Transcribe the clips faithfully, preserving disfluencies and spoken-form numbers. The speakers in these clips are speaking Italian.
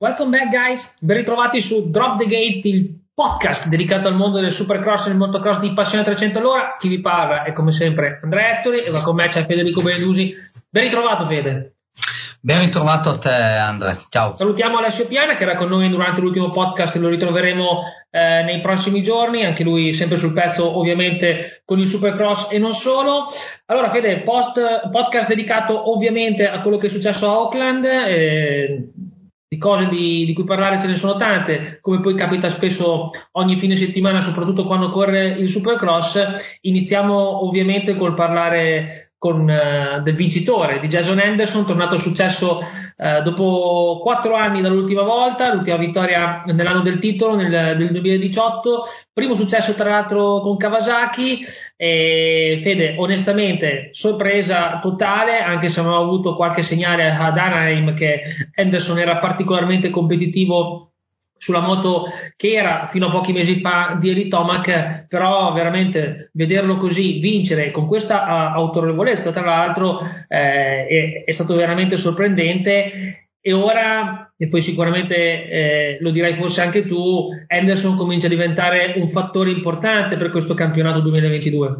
Welcome back guys, ben ritrovati su Drop the Gate, il podcast dedicato al mondo del supercross e del motocross di Passione trecento all'ora. Chi vi parla è come sempre Andrea Ettore e va con me c'è Federico Benedusi. Ben ritrovato Fede. Ben ritrovato a te Andrea, ciao. Salutiamo Alessio Piana che era con noi durante l'ultimo podcast, lo ritroveremo eh, nei prossimi giorni, anche lui sempre sul pezzo ovviamente con il supercross e non solo. Allora Fede, post, podcast dedicato ovviamente a quello che è successo a Oakland, eh, di cose di, di cui parlare ce ne sono tante, come poi capita spesso ogni fine settimana, soprattutto quando corre il supercross. Iniziamo ovviamente col parlare con uh, del vincitore di Jason Anderson, tornato al successo uh, dopo quattro anni dall'ultima volta, l'ultima vittoria nell'anno del titolo nel, nel duemiladiciotto, primo successo tra l'altro con Kawasaki. E Fede, onestamente sorpresa totale, anche se avevo avuto qualche segnale ad Anaheim che Anderson era particolarmente competitivo sulla moto che era fino a pochi mesi fa di Eli Tomac, però veramente vederlo così vincere con questa uh, autorevolezza tra l'altro eh, è, è stato veramente sorprendente. E ora, e poi sicuramente eh, lo dirai forse anche tu, Anderson comincia a diventare un fattore importante per questo campionato duemilaventidue.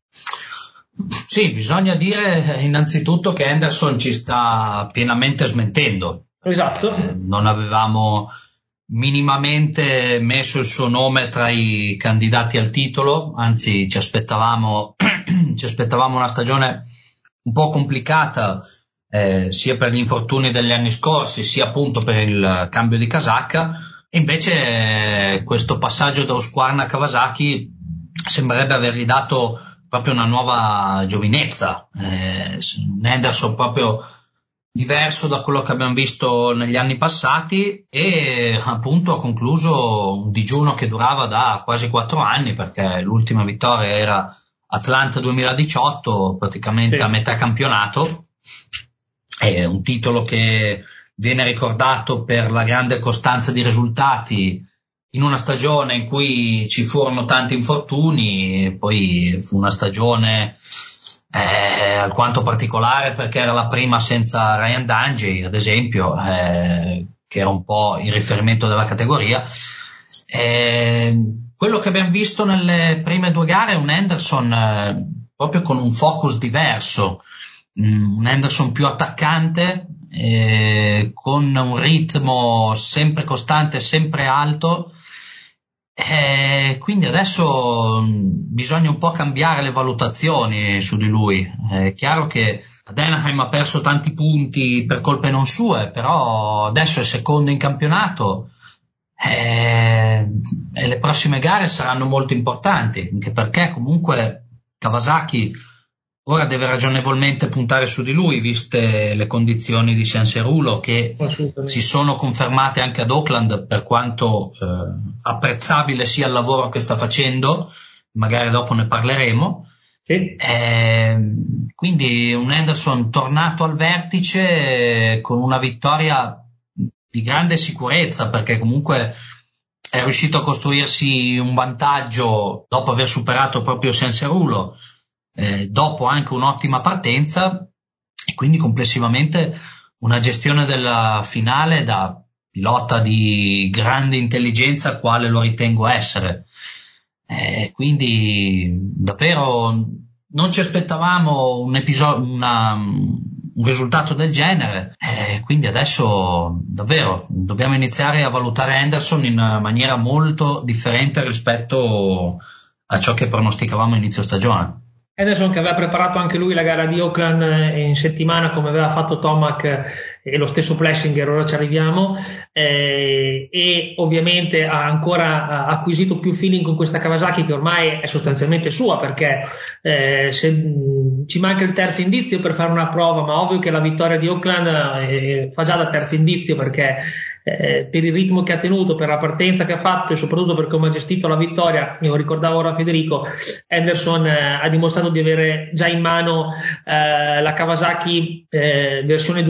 Sì, bisogna dire innanzitutto che Anderson ci sta pienamente smentendo. Esatto. Eh, non avevamo minimamente messo il suo nome tra i candidati al titolo, anzi ci aspettavamo ci aspettavamo una stagione un po' complicata, eh, sia per gli infortuni degli anni scorsi sia appunto per il cambio di casacca, e invece eh, questo passaggio da Husqvarna a Kawasaki sembrerebbe avergli dato proprio una nuova giovinezza, eh, Anderson proprio diverso da quello che abbiamo visto negli anni passati, e appunto ha concluso un digiuno che durava da quasi quattro anni, perché l'ultima vittoria era Atlanta duemiladiciotto, praticamente sì, a metà campionato. È un titolo che viene ricordato per la grande costanza di risultati in una stagione in cui ci furono tanti infortuni, poi fu una stagione Eh, alquanto particolare perché era la prima senza Ryan Dungey, ad esempio, eh, che era un po' il riferimento della categoria. Eh, quello che abbiamo visto nelle prime due gare è un Anderson eh, proprio con un focus diverso, mm, un Anderson più attaccante, eh, con un ritmo sempre costante, sempre alto. Eh, quindi adesso mh, bisogna un po' cambiare le valutazioni su di lui. È chiaro che ad Anaheim ha perso tanti punti per colpe non sue, però adesso è secondo in campionato, eh, e le prossime gare saranno molto importanti, anche perché comunque Kawasaki ora deve ragionevolmente puntare su di lui, viste le condizioni di Sanserulo che si sono confermate anche ad Oakland, per quanto eh, apprezzabile sia il lavoro che sta facendo, magari dopo ne parleremo. Sì. Eh, quindi un Anderson tornato al vertice eh, con una vittoria di grande sicurezza, perché comunque è riuscito a costruirsi un vantaggio dopo aver superato proprio Sanserulo, Eh, dopo anche un'ottima partenza, e quindi complessivamente una gestione della finale da pilota di grande intelligenza quale lo ritengo essere. Eh, quindi davvero non ci aspettavamo un episodio, una, un risultato del genere, eh, quindi adesso davvero dobbiamo iniziare a valutare Anderson in maniera molto differente rispetto a ciò che pronosticavamo a inizio stagione. Anderson che aveva preparato anche lui la gara di Oakland in settimana come aveva fatto Tomac e lo stesso Plessinger, ora ci arriviamo, eh, e ovviamente ha ancora acquisito più feeling con questa Kawasaki che ormai è sostanzialmente sua, perché eh, se, mh, ci manca il terzo indizio per fare una prova, ma ovvio che la vittoria di Oakland eh, fa già da terzo indizio, perché Eh, per il ritmo che ha tenuto, per la partenza che ha fatto e soprattutto per come ha gestito la vittoria, io ricordavo ora Federico, Anderson eh, ha dimostrato di avere già in mano eh, la Kawasaki eh, versione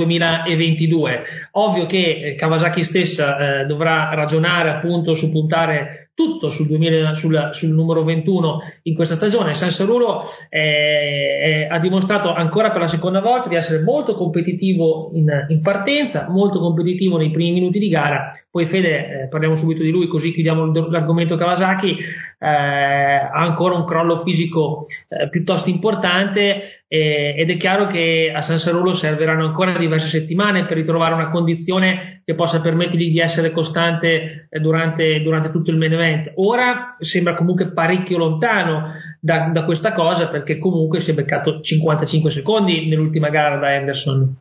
duemilaventidue. Ovvio che eh, Kawasaki stessa eh, dovrà ragionare appunto su puntare tutto sul, duemila, sul, sul numero ventuno in questa stagione. San Sarulo eh, eh, ha dimostrato ancora per la seconda volta di essere molto competitivo in, in partenza, molto competitivo nei primi minuti di gara. Poi Fede, eh, parliamo subito di lui così chiudiamo l'argomento Kawasaki, eh, ha ancora un crollo fisico eh, piuttosto importante eh, ed è chiaro che a San Sarulo serviranno ancora diverse settimane per ritrovare una condizione che possa permettergli di essere costante eh, durante, durante tutto il main event. Ora sembra comunque parecchio lontano da, da questa cosa, perché comunque si è beccato cinquantacinque secondi nell'ultima gara da Henderson.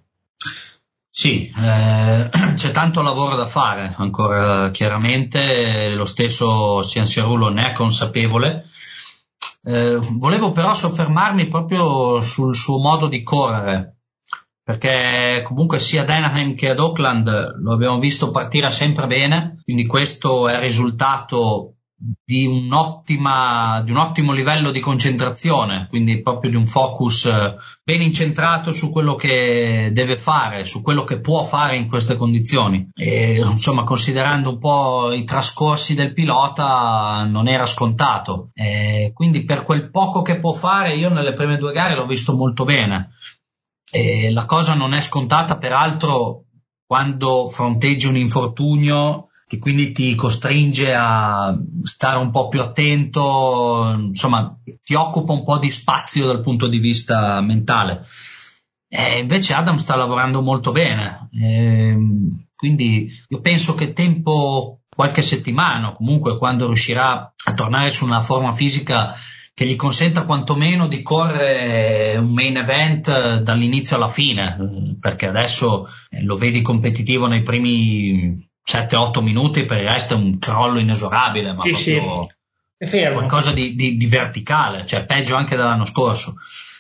Sì, eh, c'è tanto lavoro da fare ancora, chiaramente lo stesso Cianciarulo ne è consapevole. Eh, volevo però soffermarmi proprio sul suo modo di correre, perché comunque sia ad Anaheim che ad Oakland lo abbiamo visto partire sempre bene, quindi questo è il risultato di un'ottima, di un ottimo livello di concentrazione, quindi proprio di un focus ben incentrato su quello che deve fare, su quello che può fare in queste condizioni. E insomma, considerando un po' i trascorsi del pilota, non era scontato. E quindi per quel poco che può fare, io nelle prime due gare l'ho visto molto bene. E la cosa non è scontata, peraltro, quando fronteggi un infortunio che quindi ti costringe a stare un po' più attento, insomma ti occupa un po' di spazio dal punto di vista mentale. E invece Adam sta lavorando molto bene, e quindi io penso che tempo qualche settimana, comunque quando riuscirà a tornare su una forma fisica che gli consenta quantomeno di correre un main event dall'inizio alla fine, perché adesso lo vedi competitivo nei primi sette otto minuti, per il resto è un crollo inesorabile, ma sì, proprio sì. È fermo. Qualcosa di, di, di verticale, cioè peggio anche dell'anno scorso.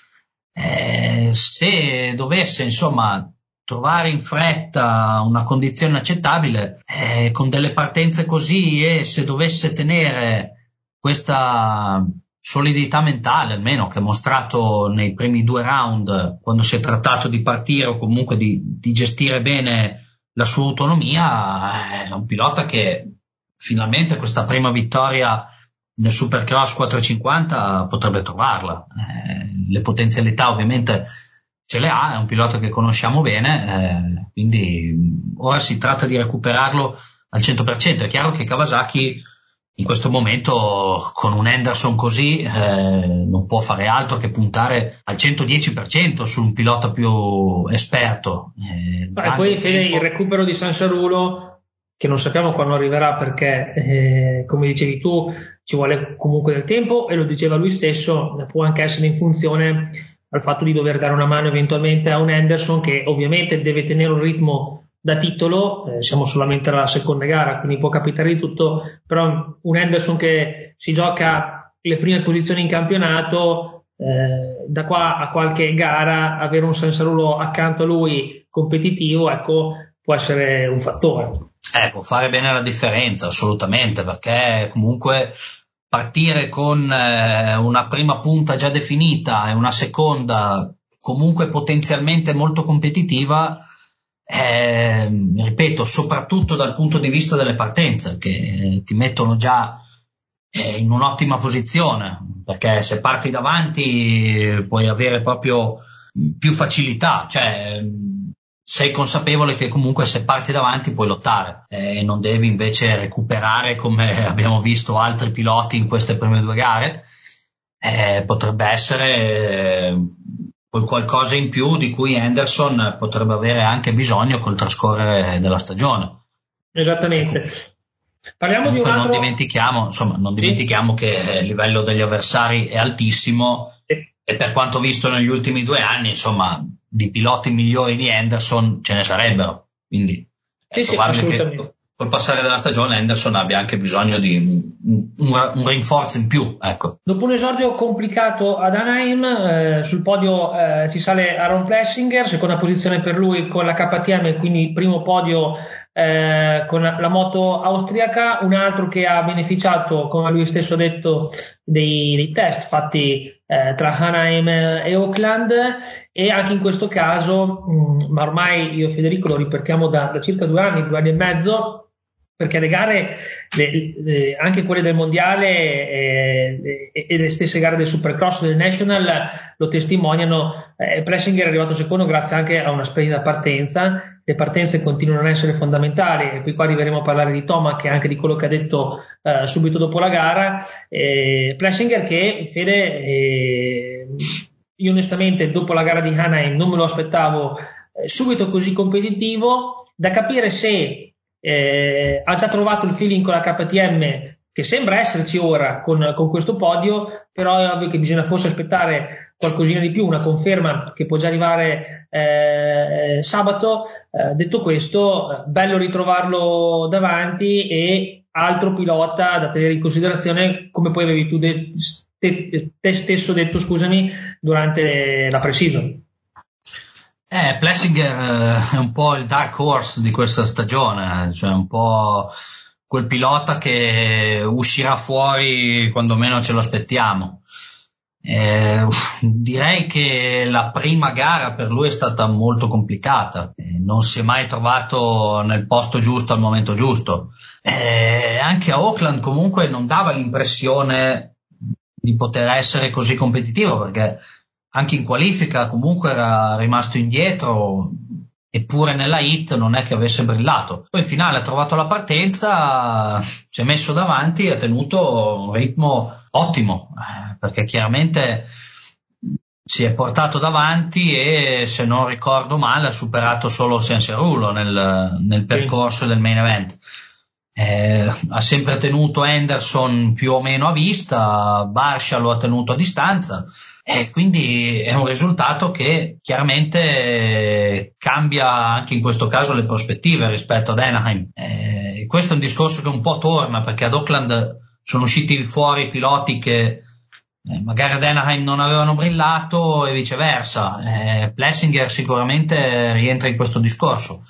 Eh, se dovesse insomma trovare in fretta una condizione accettabile, eh, con delle partenze così, e se dovesse tenere questa solidità mentale almeno che ha mostrato nei primi due round, quando si è trattato di partire o comunque di, di gestire bene la sua autonomia, è un pilota che finalmente questa prima vittoria nel Supercross quattrocentocinquanta potrebbe trovarla. Eh, le potenzialità ovviamente ce le ha, è un pilota che conosciamo bene, eh, quindi ora si tratta di recuperarlo al cento per cento. È chiaro che Kawasaki in questo momento con un Henderson così eh, non può fare altro che puntare al centodieci per cento su un pilota più esperto. Eh, e poi Fede, il recupero di San Sarulo, che non sappiamo quando arriverà, perché eh, come dicevi tu ci vuole comunque del tempo, e lo diceva lui stesso, può anche essere in funzione al fatto di dover dare una mano eventualmente a un Henderson che ovviamente deve tenere un ritmo da titolo, eh, siamo solamente alla seconda gara, quindi può capitare di tutto, però un Henderson che si gioca le prime posizioni in campionato, eh, da qua a qualche gara avere un San Sarulo accanto a lui competitivo, ecco, può essere un fattore. Eh, può fare bene la differenza, assolutamente, perché comunque partire con eh, una prima punta già definita e una seconda comunque potenzialmente molto competitiva, eh, ripeto, soprattutto dal punto di vista delle partenze, che ti mettono già eh, in un'ottima posizione, perché se parti davanti puoi avere proprio più facilità, cioè sei consapevole che comunque se parti davanti puoi lottare e eh, non devi invece recuperare come abbiamo visto altri piloti in queste prime due gare. Eh, potrebbe essere eh, qualcosa in più di cui Henderson potrebbe avere anche bisogno col trascorrere della stagione. Esattamente. Ecco. Parliamo Comunque di un altro... non dimentichiamo, insomma, non dimentichiamo sì. che il livello degli avversari è altissimo sì. E per quanto visto negli ultimi due anni, insomma, di piloti migliori di Henderson ce ne sarebbero, quindi è sì, probabile sì, che col passare della stagione Henderson abbia anche bisogno di un, un, un rinforzo in più, ecco. Dopo un esordio complicato ad Anaheim, eh, sul podio eh, ci sale Aaron Plessinger, seconda posizione per lui con la K T M, quindi primo podio eh, con la, la moto austriaca. Un altro che ha beneficiato, come lui stesso ha detto, dei, dei test fatti eh, tra Anaheim e Oakland, e anche in questo caso, mh, ma ormai io e Federico lo ripertiamo da, da circa due anni, due anni e mezzo, perché le gare, le, le, anche quelle del mondiale eh, e le stesse gare del Supercross del National lo testimoniano. eh, Plessinger è arrivato secondo grazie anche a una splendida partenza. Le partenze continuano ad essere fondamentali, e qui qua arriveremo a parlare di Tomac e anche di quello che ha detto eh, subito dopo la gara. eh, Plessinger che Fede eh, io onestamente dopo la gara di Anaheim non me lo aspettavo eh, subito così competitivo, da capire se Eh, ha già trovato il feeling con la K T M, che sembra esserci ora con, con questo podio, però è ovvio che bisogna forse aspettare qualcosina di più, una conferma che può già arrivare eh, sabato. Eh, detto questo, bello ritrovarlo davanti, e altro pilota da tenere in considerazione, come poi avevi tu de- te, te stesso detto, scusami, durante la pre-season. Eh, Plessinger eh, è un po' il dark horse di questa stagione, cioè un po' quel pilota che uscirà fuori quando meno ce lo aspettiamo. Eh, direi che la prima gara per lui è stata molto complicata, eh, non si è mai trovato nel posto giusto al momento giusto. Eh, anche a Auckland comunque non dava l'impressione di poter essere così competitivo, perché anche in qualifica comunque era rimasto indietro, eppure nella hit non è che avesse brillato. Poi in finale ha trovato la partenza, si è messo davanti e ha tenuto un ritmo ottimo, eh, perché chiaramente si è portato davanti e, se non ricordo male, ha superato solo Senserulo nel, nel percorso del main event. Eh, ha sempre tenuto Henderson più o meno a vista, Barcia lo ha tenuto a distanza, e quindi è un risultato che chiaramente cambia anche in questo caso le prospettive rispetto ad Anaheim. Eh, questo è un discorso che un po' torna, perché ad Auckland sono usciti fuori piloti che eh, magari ad Anaheim non avevano brillato e viceversa. Eh, Plessinger sicuramente rientra in questo discorso.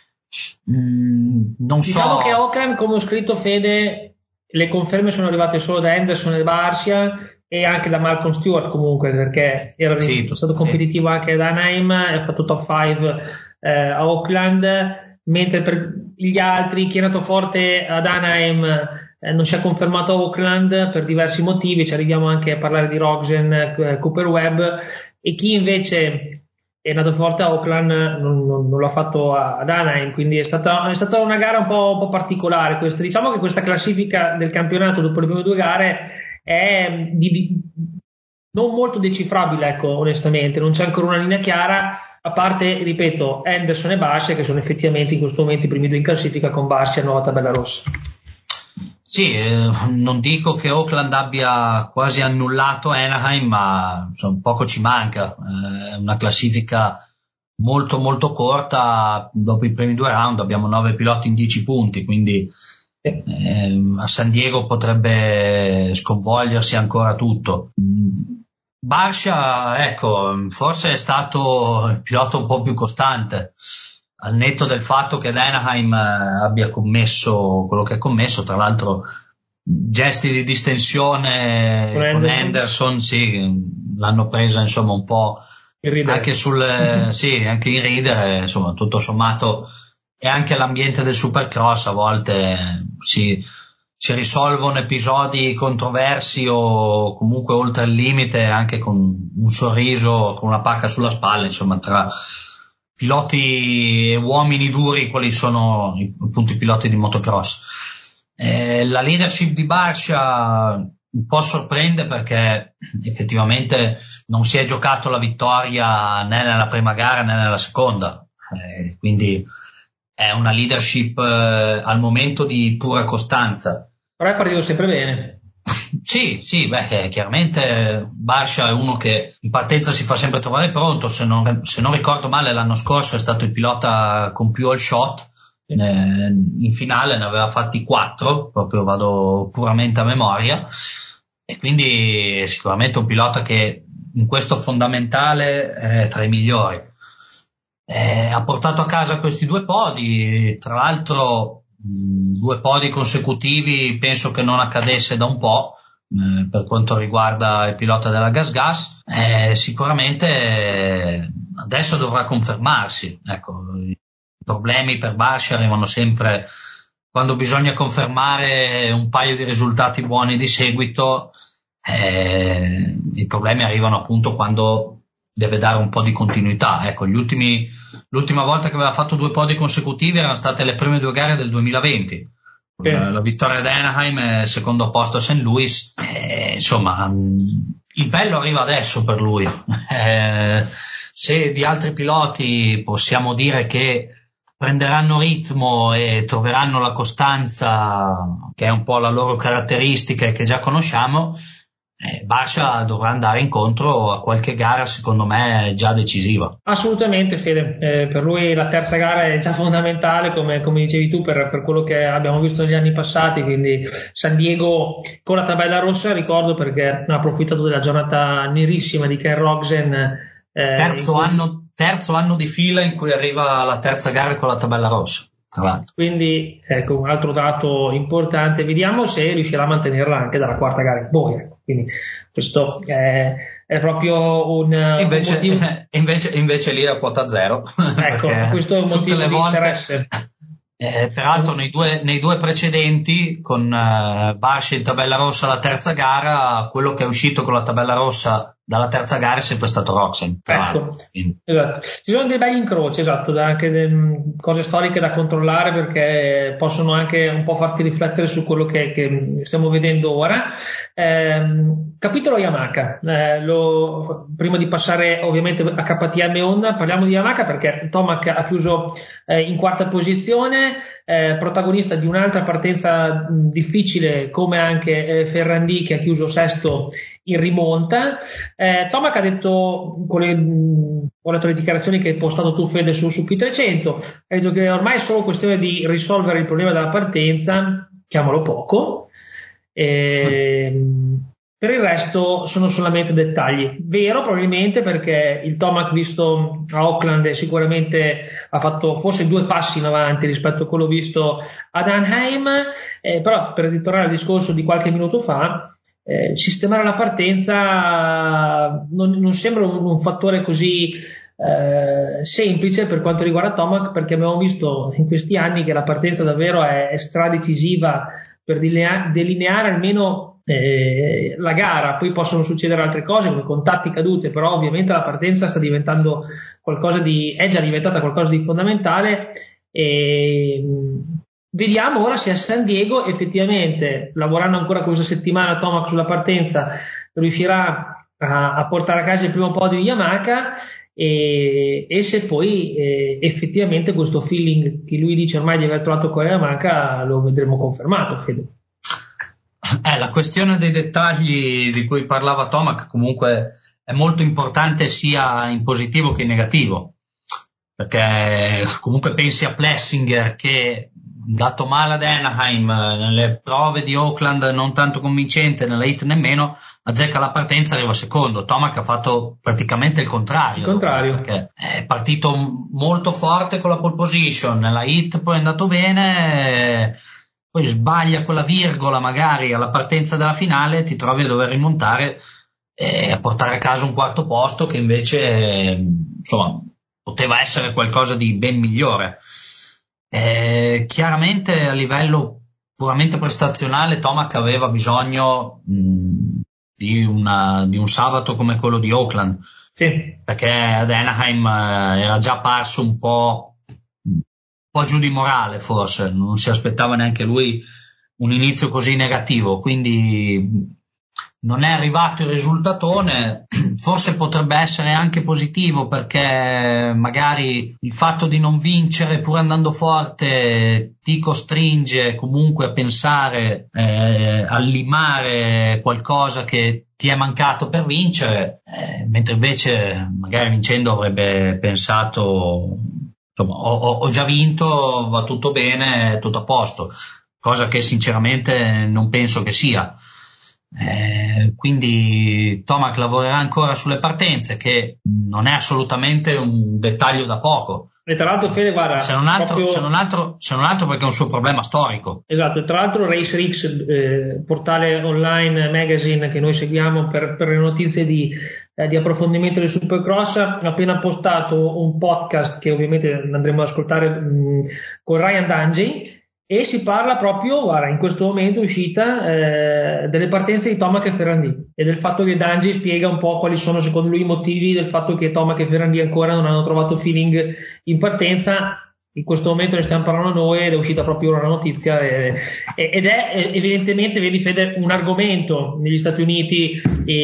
Mm, non Diciamo so. che Okan, come ho scritto Fede, le conferme sono arrivate solo da Henderson e Barcia, e anche da Malcolm Stewart comunque, perché era Sì, stato competitivo sì. anche ad Anaheim, ha fatto top cinque eh, a Auckland, mentre per gli altri chi è andato forte ad Anaheim eh, non si è confermato a Auckland per diversi motivi. Ci arriviamo anche a parlare di Roggen, eh, Cooper Webb, e chi invece è andato forte a Auckland non, non, non l'ha fatto ad Anaheim, quindi è stata, è stata una gara un po', un po' particolare questa. Diciamo che questa classifica del campionato dopo le prime due gare è di, di, non molto decifrabile, ecco, onestamente non c'è ancora una linea chiara, a parte, ripeto, Henderson e Barcia, che sono effettivamente in questo momento i primi due in classifica, con Barcia nuova tabella rossa. Sì, eh, non dico che Auckland abbia quasi annullato Anaheim, ma insomma, poco ci manca. È eh, una classifica molto molto corta. Dopo i primi due round abbiamo nove piloti in dieci punti, quindi eh, a San Diego potrebbe sconvolgersi ancora tutto. Barcia, ecco, forse è stato il pilota un po' più costante, al netto del fatto che Anaheim abbia commesso quello che ha commesso, tra l'altro gesti di distensione con, con Anderson, Anderson sì, l'hanno presa insomma un po' anche sul sì, anche in ridere, insomma, tutto sommato. E anche l'ambiente del Supercross a volte si, si risolvono episodi controversi o comunque oltre il limite anche con un sorriso, con una pacca sulla spalla, insomma, tra piloti e uomini duri, quali sono appunto i piloti di motocross. Eh, la leadership di Barcia un po' sorprende, perché effettivamente non si è giocato la vittoria né nella prima gara né nella seconda, eh, quindi è una leadership eh, al momento di pura costanza. Però è partito sempre bene. Sì, sì, beh, chiaramente Barcia è uno che in partenza si fa sempre trovare pronto. Se non, se non ricordo male, l'anno scorso è stato il pilota con più all shot. Eh, in finale ne aveva fatti quattro, proprio vado puramente a memoria, e quindi è sicuramente un pilota che in questo fondamentale è tra i migliori. Eh, ha portato a casa questi due podi, tra l'altro mh, due podi consecutivi penso che non accadesse da un po'. Eh, per quanto riguarda il pilota della Gas Gas, eh, sicuramente eh, adesso dovrà confermarsi. Ecco, i problemi per Barcia arrivano sempre quando bisogna confermare un paio di risultati buoni di seguito, eh, i problemi arrivano appunto quando deve dare un po' di continuità. Ecco, gli ultimi, l'ultima volta che aveva fatto due podi consecutivi erano state le prime due gare del duemilaventi. Sì. La, la vittoria ad Anaheim e secondo posto a Saint Louis. Eh, insomma, il bello arriva adesso per lui. Eh, se di altri piloti possiamo dire che prenderanno ritmo e troveranno la costanza, che è un po' la loro caratteristica e che già conosciamo, eh, Barcia dovrà andare incontro a qualche gara secondo me già decisiva. Assolutamente Fede, eh, per lui la terza gara è già fondamentale come, come dicevi tu per, per quello che abbiamo visto negli anni passati, quindi San Diego con la tabella rossa, ricordo perché ha approfittato della giornata nerissima di Ken Rogzen, eh, terzo cui... anno terzo anno di fila in cui arriva la terza gara con la tabella rossa, tra l'altro. Quindi ecco un altro dato importante, vediamo se riuscirà a mantenerla anche dalla quarta gara in poi, ecco. Quindi questo è, è proprio un, invece, un motivo. Invece, invece lì è quota zero. Ecco, questo è un motivo le di volte, interesse. Eh, peraltro nei due, nei due precedenti con eh, Barcia in tabella rossa la terza gara, quello che è uscito con la tabella rossa dalla terza gara è sempre stato Rogzen. Ecco, esatto. Ci sono dei begli incroci, esatto, da anche de, cose storiche da controllare perché possono anche un po' farti riflettere su quello che, che stiamo vedendo ora. Eh, capitolo Yamaha, eh, lo, prima di passare ovviamente a K T M Honda parliamo di Yamaha perché Tomac ha chiuso eh, in quarta posizione, eh, protagonista di un'altra partenza mh, difficile come anche eh, Ferrandi che ha chiuso sesto in rimonta. eh, Tomac ha detto con le, mh, ho letto le dichiarazioni che hai postato tu Fede su, su P trecento, ha detto che ormai è solo questione di risolvere il problema della partenza, chiamalo poco, e, per il resto sono solamente dettagli. Vero probabilmente perché il Tomac visto a Auckland sicuramente ha fatto forse due passi in avanti rispetto a quello visto ad Anaheim, eh, però per ritornare al discorso di qualche minuto fa, Eh, sistemare la partenza non, non sembra un, un fattore così eh, semplice per quanto riguarda Tomac, perché abbiamo visto in questi anni che la partenza davvero è, è stradecisiva per delinea, delineare almeno eh, la gara. Poi possono succedere altre cose come contatti cadute, però ovviamente la partenza sta diventando qualcosa di, è già diventata qualcosa di fondamentale. E vediamo ora se a San Diego effettivamente, lavorando ancora questa settimana Tomac sulla partenza, riuscirà a, a portare a casa il primo podio di Yamaha e, e se poi eh, effettivamente questo feeling che lui dice ormai di aver trovato con Yamaha lo vedremo confermato, Fede. Eh, la questione dei dettagli di cui parlava Tomac comunque è molto importante sia in positivo che in negativo, perché comunque pensi a Plessinger che dato male ad Anaheim, nelle prove di Auckland non tanto convincente, nella hit nemmeno, azzecca la partenza e arriva secondo. Tomac ha fatto praticamente il contrario, il contrario. Perché è partito molto forte con la pole position, nella hit poi è andato bene, poi sbaglia quella virgola magari alla partenza della finale, ti trovi a dover rimontare e a portare a casa un quarto posto che invece insomma poteva essere qualcosa di ben migliore. Eh, chiaramente a livello puramente prestazionale Tomac aveva bisogno mh, di, una, di un sabato come quello di Auckland, sì. Perché ad Anaheim eh, era già parso un po', un po' giù di morale forse, non si aspettava neanche lui un inizio così negativo, quindi non è arrivato il risultatone. Forse potrebbe essere anche positivo perché magari il fatto di non vincere pur andando forte ti costringe comunque a pensare, eh, a limare qualcosa che ti è mancato per vincere, eh, mentre invece magari vincendo avrebbe pensato insomma ho, ho già vinto, va tutto bene, è tutto a posto, cosa che sinceramente non penso che sia. Eh, quindi Tomac lavorerà ancora sulle partenze, che non è assolutamente un dettaglio da poco. E tra l'altro Fede guarda se non altro, proprio... se non altro, se non altro perché è un suo problema storico. Esatto, tra l'altro RaceRix, eh, portale online magazine che noi seguiamo per, per le notizie di, eh, di approfondimento del Supercross, ha appena postato un podcast che ovviamente andremo ad ascoltare mh, con Ryan Dungey, E si parla proprio, guarda, in questo momento uscita eh, delle partenze di Tomac e Ferrandì e del fatto che Dangi spiega un po' quali sono secondo lui i motivi del fatto che Tomac e Ferrandì ancora non hanno trovato feeling in partenza. In questo momento ne stiamo parlando noi ed è uscita proprio ora la notizia e, e, ed è evidentemente, vedi Fede, un argomento negli Stati Uniti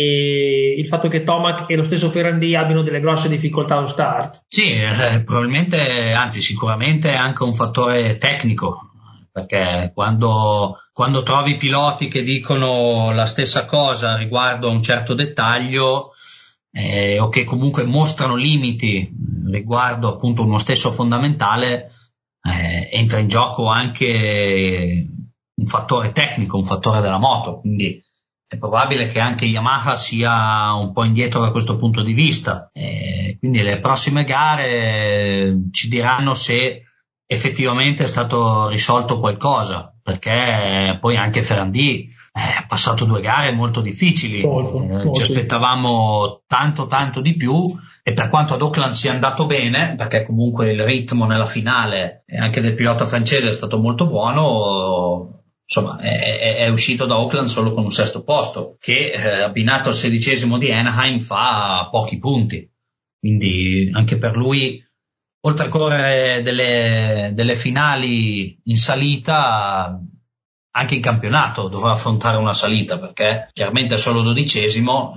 e il fatto che Tomac e lo stesso Ferrandì abbiano delle grosse difficoltà allo start. Sì, eh, probabilmente, anzi sicuramente è anche un fattore tecnico, perché quando, quando trovi piloti che dicono la stessa cosa riguardo a un certo dettaglio eh, o che comunque mostrano limiti riguardo appunto uno stesso fondamentale, eh, entra in gioco anche un fattore tecnico, un fattore della moto, quindi è probabile che anche Yamaha sia un po' indietro da questo punto di vista. Eh, quindi le prossime gare ci diranno se effettivamente è stato risolto qualcosa, perché poi anche Ferrandì eh, ha passato due gare molto difficili, Molto, eh, molto. ci aspettavamo tanto tanto di più, e per quanto ad Auckland sia andato bene, perché comunque il ritmo nella finale e anche del pilota francese è stato molto buono, insomma è, è uscito da Auckland solo con un sesto posto, che eh, abbinato al sedicesimo di Anaheim fa pochi punti, quindi anche per lui, oltre a correre delle, delle finali in salita, anche in campionato dovrà affrontare una salita, perché chiaramente è solo dodicesimo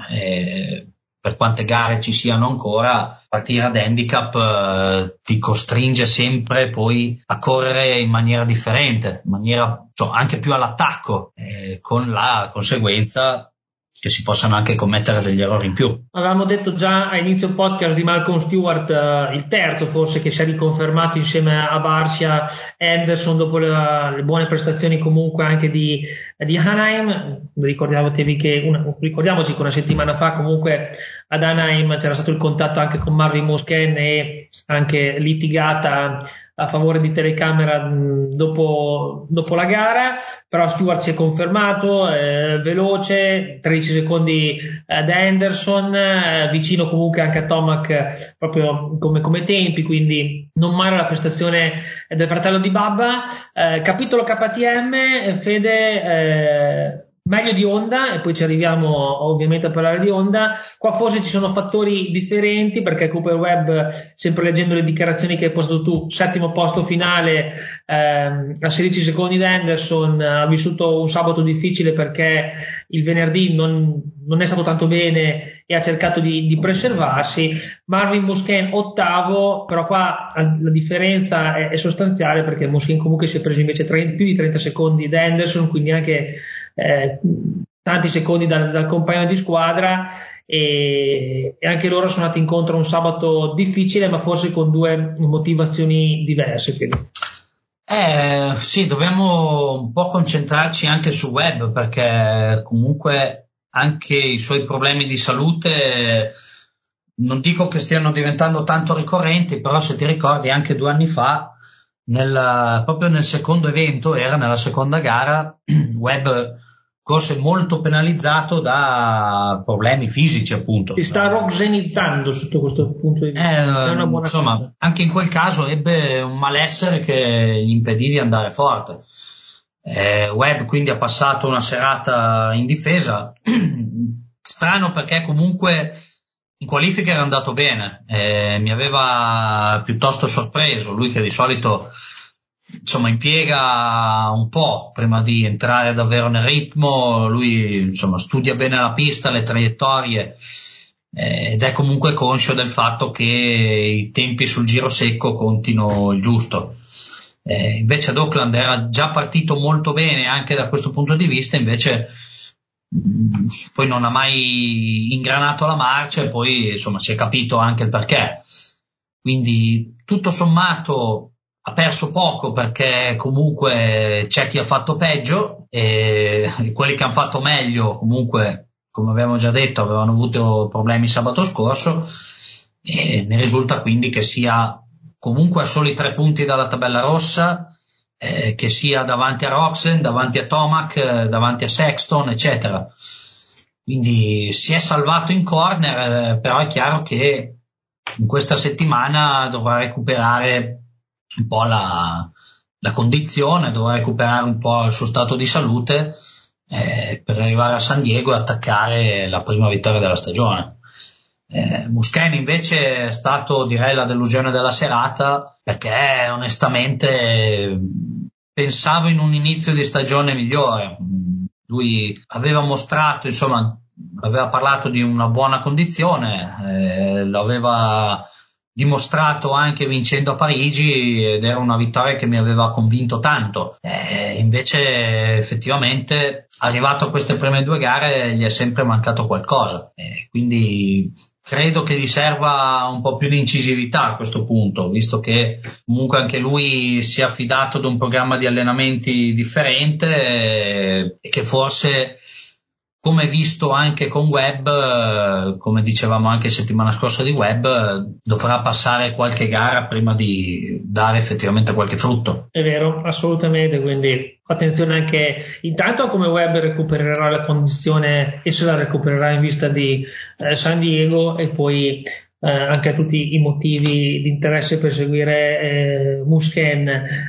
e per quante gare ci siano ancora, partire ad handicap eh, ti costringe sempre poi a correre in maniera differente, in maniera cioè, anche più all'attacco, eh, con la conseguenza che si possano anche commettere degli errori in più. Avevamo detto già a inizio podcast di Malcolm Stewart, eh, il terzo forse che si è riconfermato insieme a Barcia, Anderson dopo le, le buone prestazioni comunque anche di, di Anaheim. Ricordiamoci che, una, ricordiamoci che una settimana fa comunque ad Anaheim c'era stato il contatto anche con Marvin Musken e anche litigata a favore di telecamera mh, dopo, dopo la gara, però Stewart si è confermato, eh, veloce, tredici secondi eh, da Anderson, eh, vicino comunque anche a Tomac eh, proprio come, come tempi, quindi non male la prestazione del fratello di Babba. Eh, capitolo K T M, Fede, eh, meglio di Honda, e poi ci arriviamo ovviamente a parlare di Honda. Qua forse ci sono fattori differenti, perché Cooper Webb, sempre leggendo le dichiarazioni che hai posto tu, settimo posto finale ehm, a sedici secondi da Anderson, ha vissuto un sabato difficile perché il venerdì non, non è stato tanto bene e ha cercato di, di preservarsi. Marvin Musken ottavo, però qua la differenza è, è sostanziale, perché Musken comunque si è preso invece trenta, più di trenta secondi da Anderson, quindi anche Eh, tanti secondi dal, dal compagno di squadra, e, e anche loro sono andati incontro a un sabato difficile, ma forse con due motivazioni diverse. Quindi. Eh, sì, dobbiamo un po' concentrarci anche su Webb, perché comunque anche i suoi problemi di salute non dico che stiano diventando tanto ricorrenti, però se ti ricordi anche due anni fa, nel, proprio nel secondo evento, era nella seconda gara, Webb corse molto penalizzato da problemi fisici, appunto. Si sta roxenizzando sotto questo punto di vista. Eh, è una buona insomma, cosa. anche in quel caso ebbe un malessere che gli impedì di andare forte. Eh, Webb quindi ha passato una serata in difesa. Strano, perché comunque in qualifica era andato bene, eh, mi aveva piuttosto sorpreso, lui che di solito insomma impiega un po' prima di entrare davvero nel ritmo, lui insomma studia bene la pista, le traiettorie, eh, ed è comunque conscio del fatto che i tempi sul giro secco contino il giusto. Eh, invece ad Auckland era già partito molto bene anche da questo punto di vista, invece mh, poi non ha mai ingranato la marcia, e poi insomma si è capito anche il perché. Quindi tutto sommato ha perso poco, perché comunque c'è chi ha fatto peggio e quelli che hanno fatto meglio comunque, come abbiamo già detto, avevano avuto problemi sabato scorso, e ne risulta quindi che sia comunque a soli tre punti dalla tabella rossa, eh, che sia davanti a Roxen, davanti a Tomac, eh, davanti a Sexton, eccetera. Quindi si è salvato in corner, eh, però è chiaro che in questa settimana dovrà recuperare un po' la, la condizione, dovrà recuperare un po' il suo stato di salute eh, per arrivare a San Diego e attaccare la prima vittoria della stagione. Eh, Muskeni invece è stato, direi, la delusione della serata, perché onestamente pensavo in un inizio di stagione migliore. Lui aveva mostrato, insomma, aveva parlato di una buona condizione, eh, l'aveva dimostrato anche vincendo a Parigi ed era una vittoria che mi aveva convinto tanto. Eh, invece effettivamente arrivato a queste prime due gare gli è sempre mancato qualcosa, eh, quindi credo che gli serva un po' più di incisività a questo punto, visto che comunque anche lui si è affidato ad un programma di allenamenti differente eh, e che forse, come visto anche con Webb, come dicevamo anche settimana scorsa di Webb, dovrà passare qualche gara prima di dare effettivamente qualche frutto. È vero, assolutamente, quindi attenzione anche intanto a come Webb recupererà la condizione e se la recupererà in vista di eh, San Diego, e poi eh, anche a tutti i motivi di interesse per seguire eh, Musken.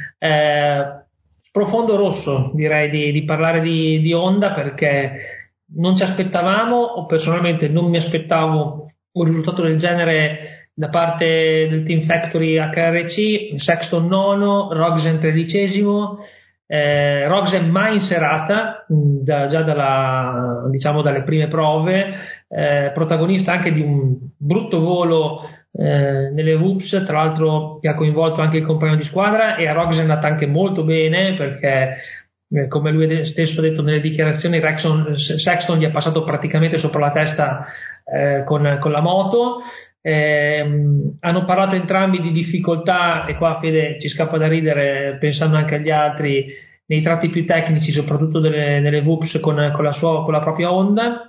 Eh, profondo rosso, direi di, di parlare di, di Honda, perché non ci aspettavamo, o personalmente non mi aspettavo un risultato del genere da parte del Team Factory H R C. Sexton nono, Rogsen tredicesimo, eh, Rogsen mai in serata, da, già dalla, diciamo dalle prime prove, eh, protagonista anche di un brutto volo eh, nelle Whoops, tra l'altro che ha coinvolto anche il compagno di squadra, e a Rogsen è andata anche molto bene, perché Eh, come lui stesso ha detto nelle dichiarazioni, Rexon, Sexton gli è passato praticamente sopra la testa eh, con, con la moto. Eh, hanno parlato entrambi di difficoltà, e qua Fede ci scappa da ridere pensando anche agli altri, nei tratti più tecnici, soprattutto delle, nelle Whoops con, con, la sua, con la propria Honda.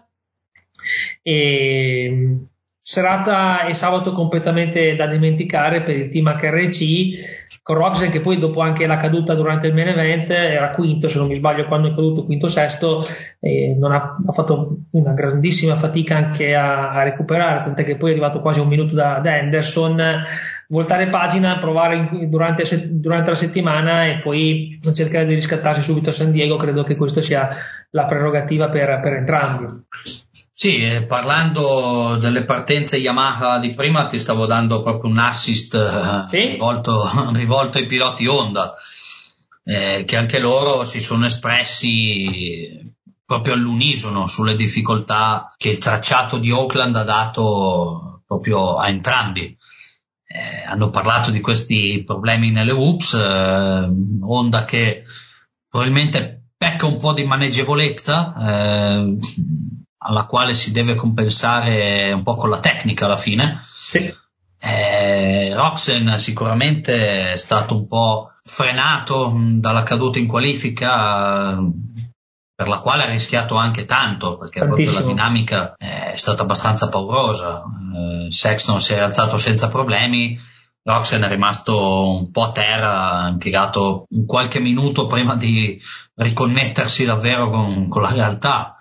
E serata e sabato completamente da dimenticare per il team H R C, con Rogsen che poi dopo anche la caduta durante il main event era quinto, se non mi sbaglio, quando è caduto quinto sesto, e non ha, ha fatto una grandissima fatica anche a, a recuperare, tant'è che poi è arrivato quasi un minuto da, da Anderson. Voltare pagina, provare in, durante, durante la settimana e poi cercare di riscattarsi subito a San Diego, credo che questa sia la prerogativa per, per entrambi. Sì, parlando delle partenze Yamaha di prima, ti stavo dando proprio un assist sì? rivolto, rivolto ai piloti Honda, eh, che anche loro si sono espressi proprio all'unisono sulle difficoltà che il tracciato di Oakland ha dato proprio a entrambi. Eh, hanno parlato di questi problemi nelle Whoops, eh, Honda che probabilmente pecca un po' di maneggevolezza, eh, alla quale si deve compensare un po' con la tecnica alla fine. Sì. Eh, Rogsen sicuramente è stato un po' frenato dalla caduta in qualifica, per la quale ha rischiato anche tanto, perché Tantissimo. Proprio la dinamica è stata abbastanza paurosa. Eh, Sexton si è alzato senza problemi, Rogsen è rimasto un po' a terra, ha impiegato un qualche minuto prima di riconnettersi davvero con, con la realtà.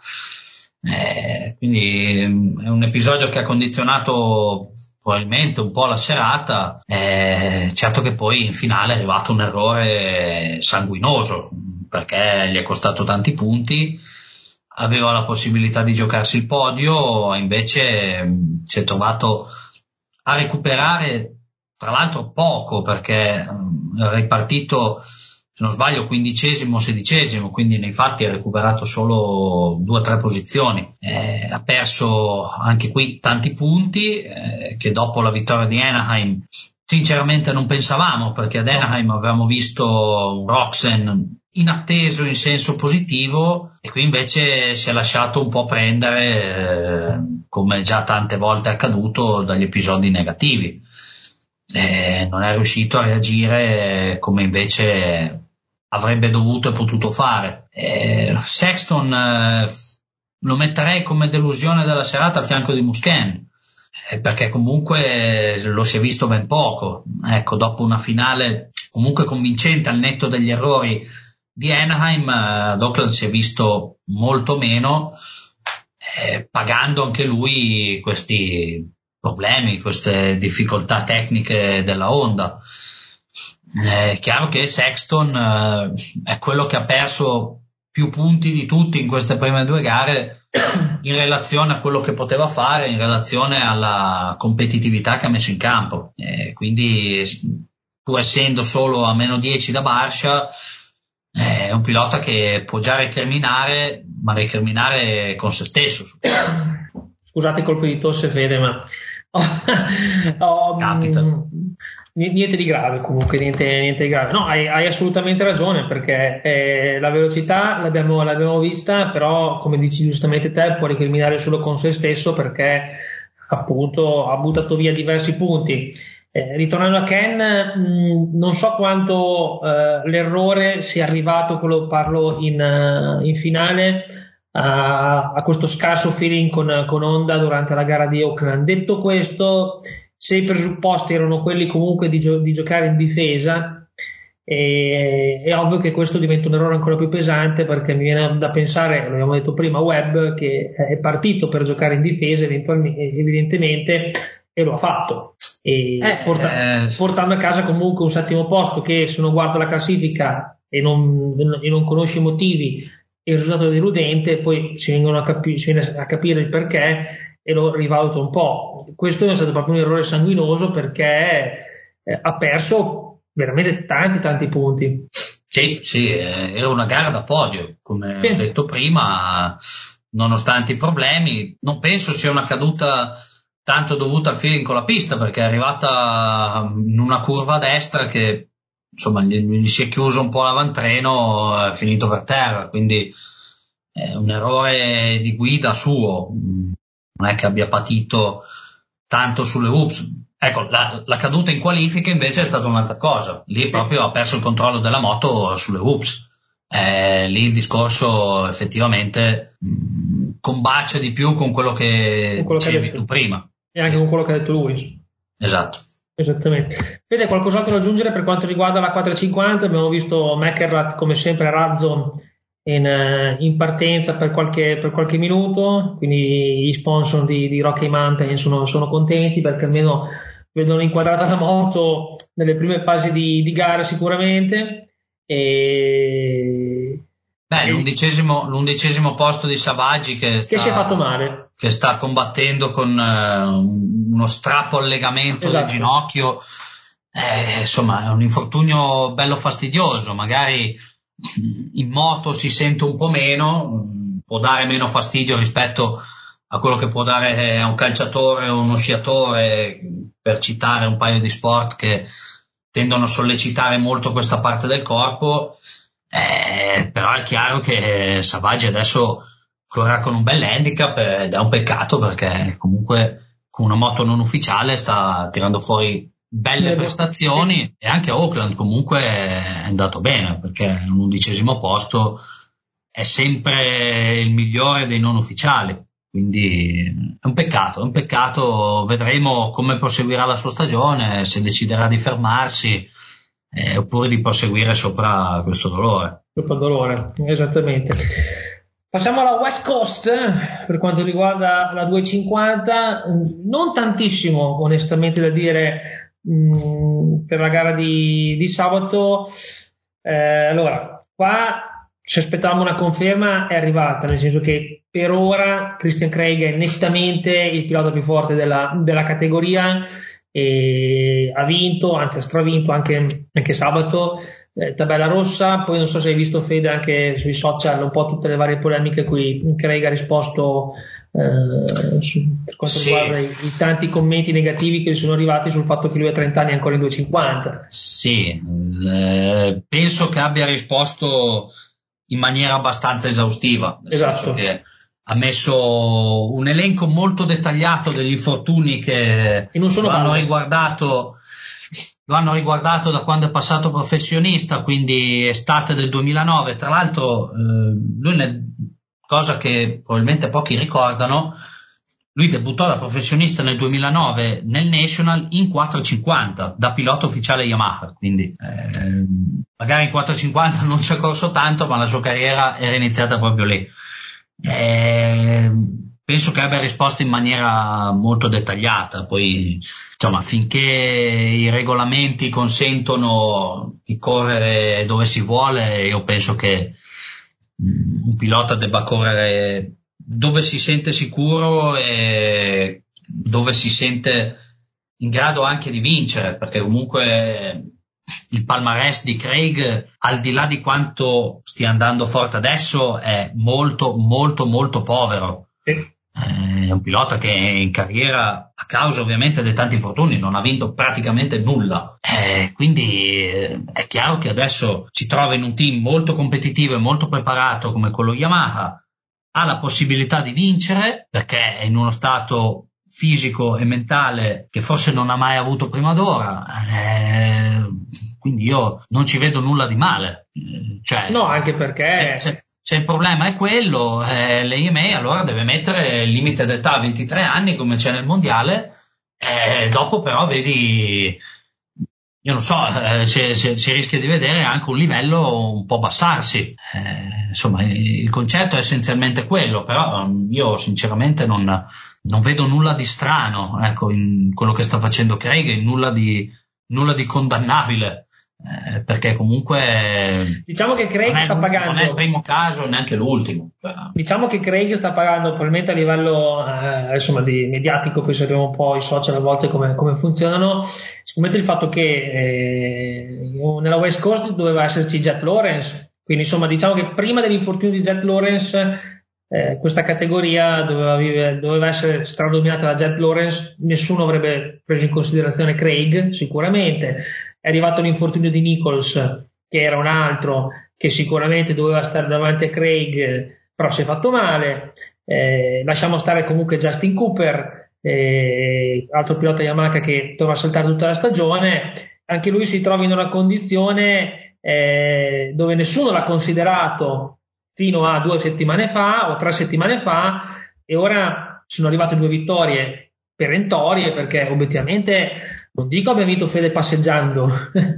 Eh, quindi è un episodio che ha condizionato probabilmente un po' la serata, eh, certo che poi in finale è arrivato un errore sanguinoso, perché gli è costato tanti punti, aveva la possibilità di giocarsi il podio, invece mh, si è trovato a recuperare, tra l'altro poco, perché mh, è ripartito, se non sbaglio, quindicesimo, sedicesimo, quindi nei fatti ha recuperato solo due o tre posizioni. Eh, ha perso anche qui tanti punti, eh, che dopo la vittoria di Anaheim sinceramente non pensavamo, perché ad Anaheim avevamo visto un Rogsen inatteso in senso positivo, e qui invece si è lasciato un po' prendere, eh, come già tante volte è accaduto, dagli episodi negativi. Eh, non è riuscito a reagire come invece avrebbe dovuto e potuto fare. Eh, Sexton eh, lo metterei come delusione della serata al fianco di Musken, eh, perché comunque lo si è visto ben poco. Ecco, dopo una finale comunque convincente al netto degli errori di Anaheim, eh, ad Oakland si è visto molto meno, eh, pagando anche lui questi problemi, queste difficoltà tecniche della Honda. È chiaro che Sexton eh, è quello che ha perso più punti di tutti in queste prime due gare in relazione a quello che poteva fare, in relazione alla competitività che ha messo in campo. E quindi, pur essendo solo a meno dieci da Barcia, è un pilota che può già recriminare, ma recriminare con se stesso. Scusate i colpi di tosse, Fede, ma oh, Capita. Mh, niente di grave, comunque niente, niente di grave. No, hai, hai assolutamente ragione, perché eh, la velocità l'abbiamo, l'abbiamo vista, però come dici giustamente te, può recriminare solo con se stesso, perché appunto ha buttato via diversi punti. Eh, ritornando a Ken, mh, non so quanto eh, l'errore sia arrivato, quello parlo in, uh, in finale, a, a questo scarso feeling con, con Honda durante la gara di Auckland. Detto questo, se i presupposti erano quelli comunque di, gio- di giocare in difesa, e, è ovvio che questo diventa un errore ancora più pesante, perché mi viene da pensare, lo abbiamo detto prima, Webb, che è partito per giocare in difesa eventualmente, evidentemente, e lo ha fatto, e Eh, porta- eh, portando a casa comunque un settimo posto che, se uno guarda la classifica e non, e non conosce i motivi, è il risultato deludente, poi si, vengono a capi- si viene a capire il perché e lo rivaluto un po'. Questo è stato proprio un errore sanguinoso, perché eh, ha perso veramente tanti tanti punti. Sì, sì, eh, era una gara da podio, come Sì, ho detto prima, nonostante i problemi. Non penso sia una caduta tanto dovuta al feeling con la pista, perché è arrivata in una curva a destra che, insomma, gli, gli si è chiuso un po' l'avantreno, è finito per terra, quindi è un errore di guida suo, non è che abbia patito tanto sulle ups. Ecco, la, la caduta in qualifica invece è stata un'altra cosa. Lì proprio ha perso il controllo della moto sulle ups. Eh, lì il discorso effettivamente mh, combacia di più con quello che con quello che ha dicevi detto, tu prima. e anche Sì, con quello che ha detto lui. esatto. Esattamente. Vede qualcos'altro da aggiungere per quanto riguarda la quattrocentocinquanta? Abbiamo visto McElrath come sempre a razzo in, eh, in partenza per qualche, per qualche minuto, quindi gli sponsor di, di Rocky Mountain sono, sono contenti, perché almeno vedono inquadrata la moto nelle prime fasi di, di gara sicuramente. E, Beh, e l'undicesimo, l'undicesimo posto di Savaggi che che si è fatto sta, male. che sta combattendo con eh, uno strappo al legamento del Esatto. ginocchio, eh, insomma, è un infortunio bello fastidioso. Magari in moto si sente un po' meno, può dare meno fastidio rispetto a quello che può dare a un calciatore o uno sciatore, per citare un paio di sport che tendono a sollecitare molto questa parte del corpo. Eh, però è chiaro che Savaggi adesso correrà con un bel handicap ed è un peccato, perché comunque con una moto non ufficiale sta tirando fuori belle Nelle pro- sì. prestazioni, e anche a Auckland comunque è andato bene, perché un undicesimo posto è sempre il migliore dei non ufficiali, quindi è un peccato, è un peccato. Vedremo come proseguirà la sua stagione, se deciderà di fermarsi eh, oppure di proseguire sopra questo dolore. Colpa dolore, esattamente. Passiamo alla West Coast, eh, per quanto riguarda la duecentocinquanta, non tantissimo onestamente da dire, mh, per la gara di, di sabato. Eh, allora, qua ci aspettavamo una conferma, è arrivata, nel senso che per ora Christian Craig è nettamente il pilota più forte della, della categoria, e ha vinto, anzi ha stravinto anche, anche sabato. Eh, tabella rossa. Poi non so se hai visto, Fede, anche sui social un po' tutte le varie polemiche a cui Craig ha risposto, eh, su, per quanto Sì, riguarda i, i tanti commenti negativi che gli sono arrivati sul fatto che lui a trenta anni è ancora in duecentocinquanta. sì, eh, penso che abbia risposto in maniera abbastanza esaustiva, nel senso Esatto, che ha messo un elenco molto dettagliato degli infortuni che e non sono lo hanno balle. riguardato, lo hanno riguardato da quando è passato professionista, quindi estate del duemilanove. Tra l'altro, eh, lui nel, cosa che probabilmente pochi ricordano, lui debuttò da professionista nel duemilanove nel National in quattrocentocinquanta da pilota ufficiale Yamaha, quindi eh, magari in quattrocentocinquanta non ci ha corso tanto, ma la sua carriera era iniziata proprio lì. Eh, penso che abbia risposto in maniera molto dettagliata. Poi, insomma, finché i regolamenti consentono di correre dove si vuole, io penso che un pilota debba correre dove si sente sicuro e dove si sente in grado anche di vincere, perché comunque il palmarès di Craig, al di là di quanto stia andando forte adesso, è molto molto molto povero. Sì. È un pilota che in carriera, a causa ovviamente dei tanti infortuni, non ha vinto praticamente nulla. Eh, quindi eh, è chiaro che adesso si trova in un team molto competitivo e molto preparato come quello Yamaha, ha la possibilità di vincere perché è in uno stato fisico e mentale che forse non ha mai avuto prima d'ora. Eh, quindi io non ci vedo nulla di male. Eh, cioè, no, anche perché... Se, se, se il problema è quello, eh, l'A M A allora deve mettere il limite d'età a ventitré anni come c'è nel mondiale, eh, dopo però vedi, io non so, eh, se, se, si rischia di vedere anche un livello un po' abbassarsi. Eh, insomma, il concetto è essenzialmente quello, però io sinceramente non, non vedo nulla di strano, ecco, in quello che sta facendo Craig, nulla di, nulla di condannabile. Eh, perché comunque diciamo che Craig non è, sta pagando, non è il primo caso, neanche l'ultimo. Diciamo che Craig sta pagando probabilmente a livello eh, insomma di mediatico, poi sappiamo un po' i social a volte come, come funzionano. Sicuramente il fatto che eh, nella West Coast doveva esserci Jet Lawrence, quindi insomma diciamo che prima dell'infortunio di Jet Lawrence eh, questa categoria doveva, vivere, doveva essere stradominata da Jet Lawrence, nessuno avrebbe preso in considerazione Craig sicuramente. È arrivato l'infortunio di Nichols, che era un altro che sicuramente doveva stare davanti a Craig, però si è fatto male. Eh, lasciamo stare comunque Justin Cooper, eh, altro pilota Yamaha che dovrà saltare tutta la stagione. Anche lui si trova in una condizione eh, dove nessuno l'ha considerato fino a due settimane fa o tre settimane fa, e ora sono arrivate due vittorie perentorie, perché obiettivamente non dico abbia vinto fede passeggiando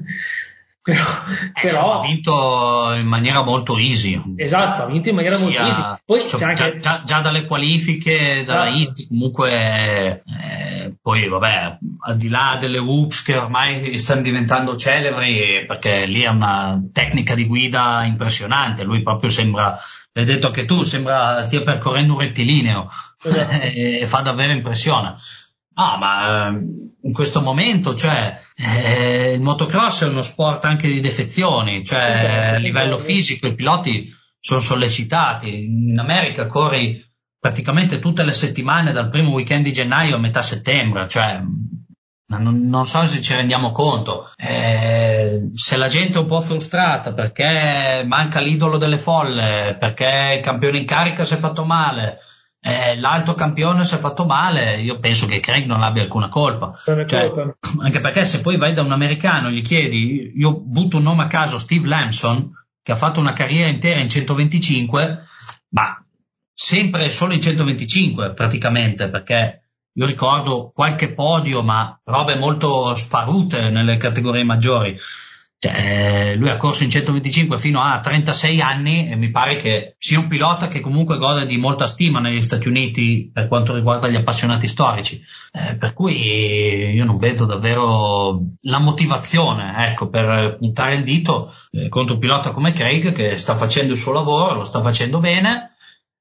però, eh, però ha vinto in maniera molto easy. Esatto, ha vinto in maniera Sia, molto easy. Poi insomma, c'è anche... già, già, già dalle qualifiche, dalla Esatto. hit, comunque eh, poi vabbè, al di là delle whoops che ormai stanno diventando celebri, perché lì è una tecnica di guida impressionante, lui proprio sembra, l'hai detto anche tu, sembra stia percorrendo un rettilineo. Esatto. E fa davvero impressione. Ah, ma in questo momento, cioè, eh, il motocross è uno sport anche di defezioni, cioè Concordo, a livello concordo. fisico i piloti sono sollecitati. In America corri praticamente tutte le settimane dal primo weekend di gennaio a metà settembre, cioè non, non so se ci rendiamo conto. Eh, se la gente è un po' frustrata perché manca l'idolo delle folle, perché il campione in carica si è fatto male, Eh, l'altro campione si è fatto male, io penso che Craig non abbia alcuna colpa, Non è cioè, colpa. anche perché se poi vai da un americano e gli chiedi, io butto un nome a caso, Steve Lamson, che ha fatto una carriera intera in centoventicinque, ma sempre solo in centoventicinque praticamente, perché io ricordo qualche podio, ma robe molto sparute nelle categorie maggiori. Cioè, lui ha corso in centoventicinque fino a trentasei anni e mi pare che sia un pilota che comunque gode di molta stima negli Stati Uniti per quanto riguarda gli appassionati storici. Eh, per cui io non vedo davvero la motivazione, ecco, per puntare il dito eh, contro un pilota come Craig che sta facendo il suo lavoro, lo sta facendo bene.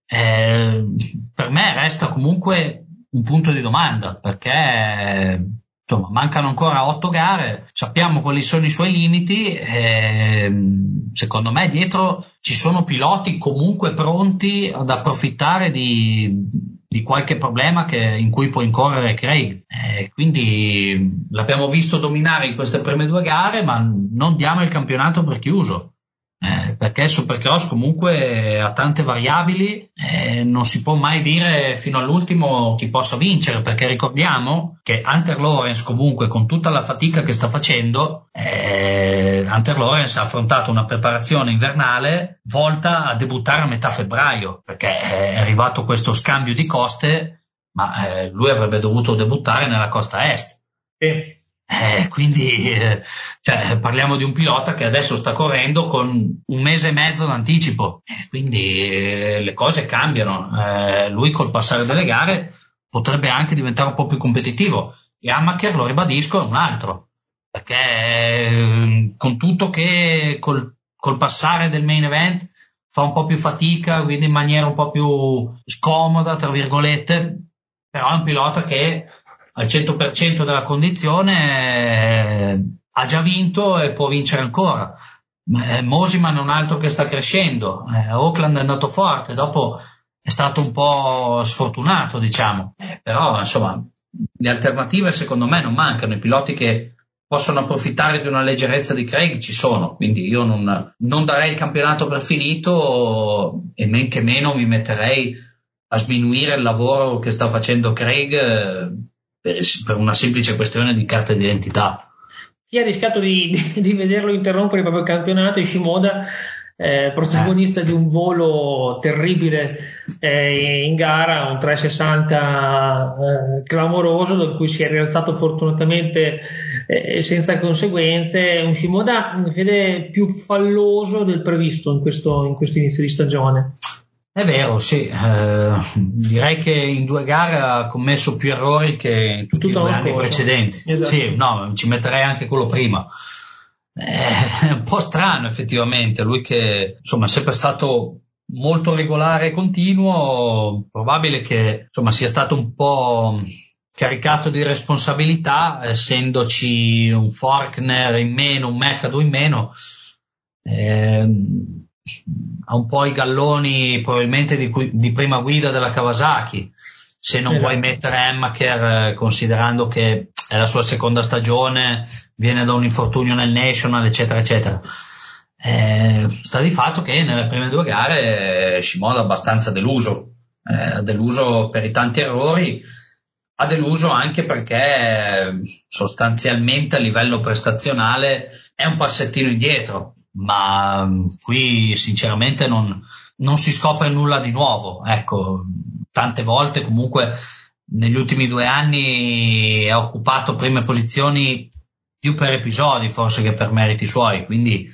Eh, per me resta comunque un punto di domanda, perché insomma mancano ancora otto gare, sappiamo quali sono i suoi limiti, e secondo me dietro ci sono piloti comunque pronti ad approfittare di, di qualche problema che, in cui può incorrere Craig. Eh, quindi l'abbiamo visto dominare in queste prime due gare, ma non diamo il campionato per chiuso. Eh, perché il Supercross comunque ha tante variabili e non si può mai dire fino all'ultimo chi possa vincere, perché ricordiamo che Hunter Lawrence comunque con tutta la fatica che sta facendo eh, Hunter Lawrence ha affrontato una preparazione invernale volta a debuttare a metà febbraio, perché è arrivato questo scambio di coste, ma eh, lui avrebbe dovuto debuttare nella costa est. Sì. Eh, quindi eh, cioè, parliamo di un pilota che adesso sta correndo con un mese e mezzo d'anticipo, eh, quindi eh, le cose cambiano. Eh, lui col passare delle gare potrebbe anche diventare un po' più competitivo. E Schumacher, lo ribadisco, è un altro, perché eh, con tutto che col, col passare del main event fa un po' più fatica, quindi in maniera un po' più scomoda, tra virgolette, però è un pilota che al cento per cento della condizione eh, ha già vinto e può vincere ancora. Eh, Mosiman è un altro che sta crescendo, eh, Auckland è andato forte, dopo è stato un po' sfortunato, diciamo, eh, però insomma le alternative secondo me non mancano, i piloti che possono approfittare di una leggerezza di Craig ci sono, quindi io non, non darei il campionato per finito e men che meno mi metterei a sminuire il lavoro che sta facendo Craig eh, per, per una semplice questione di carta d'identità. Chi ha rischiato di, di, di vederlo interrompere il proprio campionato è Shimoda, eh, protagonista eh. di un volo terribile eh, in gara, un trecentosessanta eh, clamoroso, da cui si è rialzato fortunatamente eh, senza conseguenze. Un Shimoda Fede, più falloso del previsto in questo, in questo inizio di stagione. È vero, sì, eh, direi che in due gare ha commesso più errori che in tutti Tutto i due anni scorso. precedenti. Esatto. Sì, no, ci metterei anche quello prima. È un po' strano effettivamente, lui che insomma è sempre stato molto regolare e continuo, probabile che insomma sia stato un po' caricato di responsabilità, essendoci un Forkner in meno, un McAdoo in meno. Eh, ha un po' i galloni probabilmente di, di prima guida della Kawasaki, se non esatto. vuoi mettere Schumacher, considerando che è la sua seconda stagione, viene da un infortunio nel National, eccetera eccetera. Eh, sta di fatto che nelle prime due gare Shimoda ha abbastanza deluso, eh, ha deluso per i tanti errori, ha deluso anche perché sostanzialmente a livello prestazionale è un passettino indietro, ma qui sinceramente non, non si scopre nulla di nuovo. Ecco, tante volte comunque negli ultimi due anni ha occupato prime posizioni più per episodi forse che per meriti suoi, quindi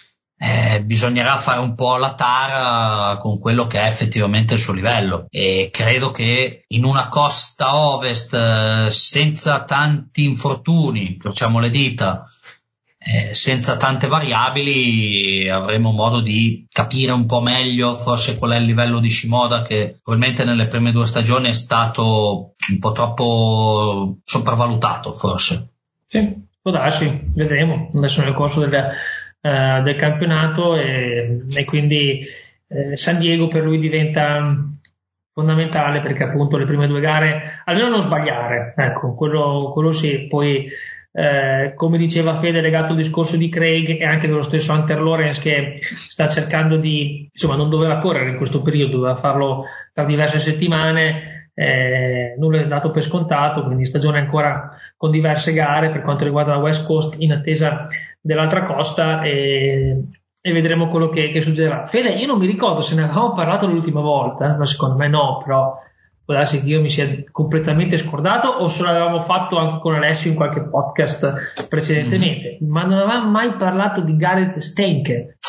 eh, bisognerà fare un po' la tara con quello che è effettivamente il suo livello, e credo che in una costa ovest eh, senza tanti infortuni, incrociamo le dita, Eh, senza tante variabili, avremo modo di capire un po' meglio forse qual è il livello di Shimoda, che probabilmente nelle prime due stagioni è stato un po' troppo sopravvalutato forse. Sì, può darsi, vedremo adesso nel corso del, uh, del campionato, e, e quindi eh, San Diego per lui diventa fondamentale, perché appunto le prime due gare almeno non sbagliare, ecco, quello, quello sì. Poi Eh, come diceva Fede, legato al discorso di Craig e anche dello stesso Hunter Lawrence, che sta cercando di, insomma, non doveva correre in questo periodo, doveva farlo tra diverse settimane, eh, nulla è dato per scontato, quindi stagione ancora con diverse gare per quanto riguarda la West Coast, in attesa dell'altra costa, e, e vedremo quello che, che succederà. Fede, io non mi ricordo se ne avevamo parlato l'ultima volta, ma secondo me no, però può darsi che io mi sia completamente scordato, o se l'avevamo fatto anche con Alessio in qualche podcast precedentemente, mm. ma non avevamo mai parlato di Gareth Stenker.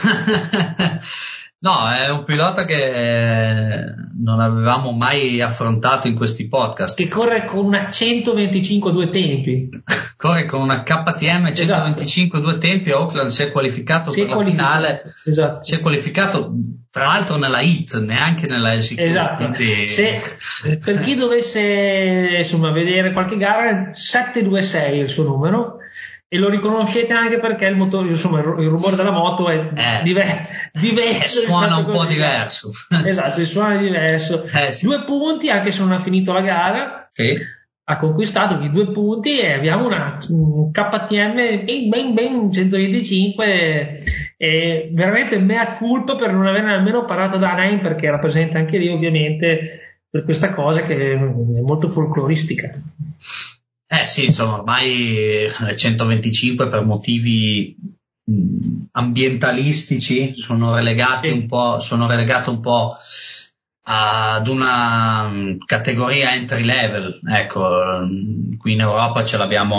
No, è un pilota che non avevamo mai affrontato in questi podcast. Che corre con una centoventicinque due tempi. Corre con una K T M centoventicinque esatto. due tempi. A Auckland si è qualificato si per è la finale. Esatto. Si è qualificato tra l'altro nella hit, neanche nella L C Q. Esatto. Quindi... Se, per chi dovesse insomma vedere qualche gara, sette due sei è il suo numero. E lo riconoscete anche perché il motore, insomma, il rumore della moto è eh, diver- diverso. Suona un po' diverso. Esatto, il suono è diverso. Eh, sì. Due punti, anche se non ha finito la gara, sì. ha conquistato i due punti e abbiamo una un K T M ben, ben, ben centoventicinque, e veramente mea culpa per non averne almeno parlato da Anaheim, perché era presente anche lì ovviamente per questa cosa che è molto folcloristica. Eh sì, sono ormai centoventicinque per motivi mh, ambientalistici, sono relegati sì. un po', sono relegati un po' ad una mh, categoria entry level. Ecco, mh, qui in Europa ce l'abbiamo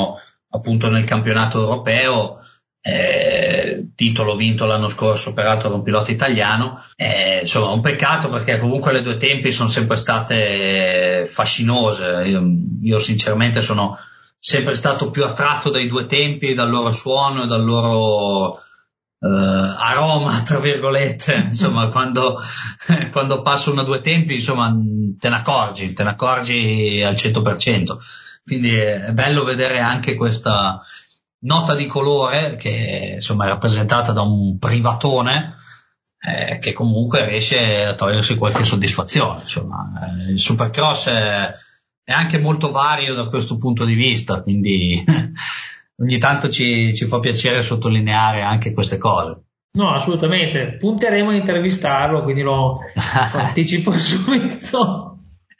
appunto nel campionato europeo, eh, titolo vinto l'anno scorso peraltro da un pilota italiano, eh, insomma un peccato perché comunque le due tempi sono sempre state fascinose. Io, io sinceramente sono sempre stato più attratto dai due tempi, dal loro suono e dal loro Uh, aroma tra virgolette, insomma quando, quando passo una due tempi insomma te ne accorgi, te ne accorgi al cento per cento, quindi è bello vedere anche questa nota di colore che insomma è rappresentata da un privatone eh, che comunque riesce a togliersi qualche soddisfazione. Insomma eh, il Supercross è, è anche molto vario da questo punto di vista, quindi ogni tanto ci, ci fa piacere sottolineare anche queste cose. No, assolutamente. Punteremo a intervistarlo, quindi lo, lo anticipo subito.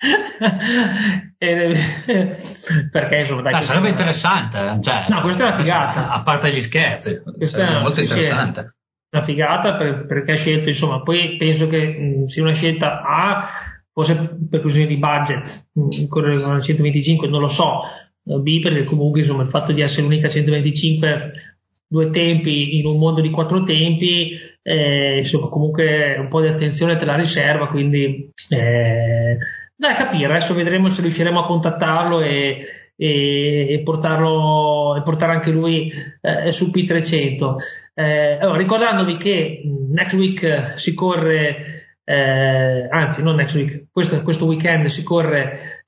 e, perché insomma, dai, ah, sarebbe è... interessante. Cioè, no, questa è una figata. A parte gli scherzi, questa sarebbe è molto sì, interessante. Sì, una figata per, perché ha scelto, insomma, poi penso che mh, sia una scelta A, forse per questione di budget, mh, correre con la centoventicinque, non lo so. B perché comunque insomma il fatto di essere l'unica centoventicinque due tempi in un mondo di quattro tempi eh, insomma comunque un po' di attenzione te la riserva, quindi eh, da capire. Adesso vedremo se riusciremo a contattarlo e, e, e portarlo e portare anche lui eh, su P trecento. Eh, allora, ricordandovi che next week si corre eh, anzi non next week questo, questo weekend si corre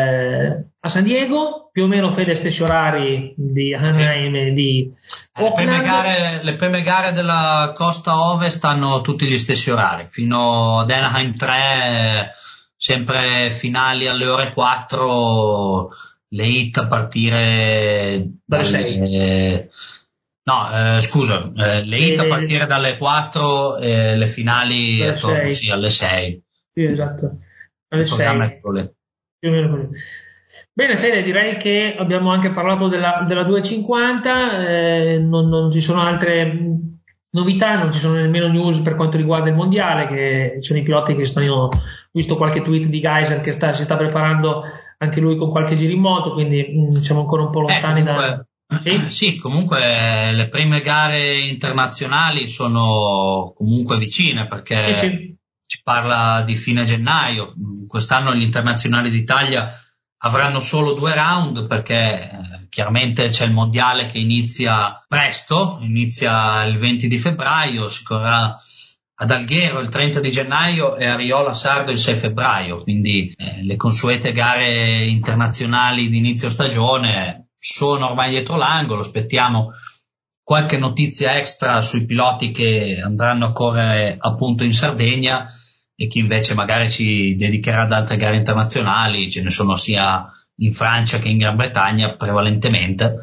eh, a San Diego, più o meno Fede stessi orari di Anaheim sì. e di le prime, gare, le prime gare della costa ovest hanno tutti gli stessi orari, fino ad Anaheim tre sempre finali alle ore quattro, le hit a partire dalle sei. No, eh, scusa, eh, le hit a partire dalle quattro e le finali attorno, sì, alle sei. Sì, esatto, alle sei. Più o meno così. Bene Fede, direi che abbiamo anche parlato della, della duecentocinquanta, eh, non, non ci sono altre novità, non ci sono nemmeno news per quanto riguarda il mondiale, che sono i piloti che stanno, ho visto qualche tweet di Geiser che sta, si sta preparando anche lui con qualche giro in moto, quindi mh, siamo ancora un po' lontani eh, comunque, da... Sì? Sì, comunque le prime gare internazionali sono comunque vicine perché sì, sì. si parla di fine gennaio, quest'anno gli internazionali d'Italia avranno solo due round perché eh, chiaramente c'è il mondiale che inizia presto, inizia il venti di febbraio, si correrà ad Alghero il trenta di gennaio e a Riola Sardo il sei febbraio, quindi eh, le consuete gare internazionali di inizio stagione sono ormai dietro l'angolo. Aspettiamo qualche notizia extra sui piloti che andranno a correre appunto in Sardegna e chi invece magari si dedicherà ad altre gare internazionali, ce ne sono sia in Francia che in Gran Bretagna prevalentemente,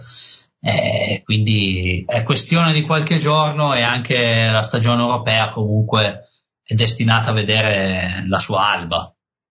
eh, quindi è questione di qualche giorno e anche la stagione europea comunque è destinata a vedere la sua alba.